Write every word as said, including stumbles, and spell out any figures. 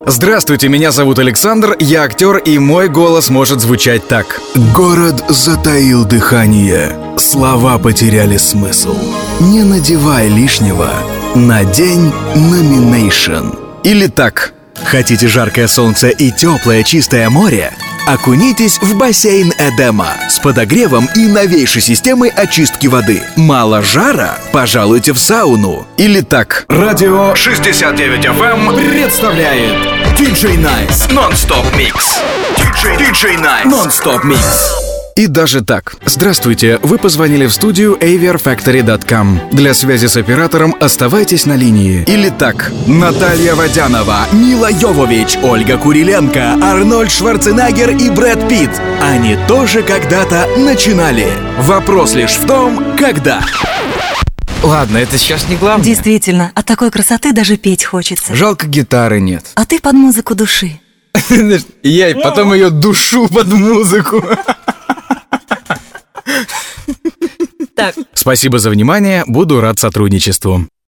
Здравствуйте, меня зовут Александр, я актер, и мой голос может звучать так. Город затаил дыхание, слова потеряли смысл. Не надевай лишнего, надень номинейшн. Или так. Хотите жаркое солнце и теплое чистое море? Окунитесь в бассейн Эдема с подогревом и новейшей системой очистки воды. Мало жара? Пожалуйте в сауну. Или так. Радио шестьдесят девять эф эм Представляет диджей Nice Non-Stop Mix. диджей Nice Non-Stop Mix. И даже так. Здравствуйте, вы позвонили в студию эй ви ар фактори точка ком. Для связи с оператором оставайтесь на линии. Или так. Наталья Водянова, Мила Йовович, Ольга Куриленко, Арнольд Шварценеггер и Брэд Питт. Они тоже когда-то начинали. Вопрос лишь в том, когда. Ладно, это сейчас не главное. Действительно, от такой красоты даже петь хочется. Жалко, гитары нет. А ты под музыку души. Я потом ее душу под музыку. Так. Спасибо за внимание, буду рад сотрудничеству.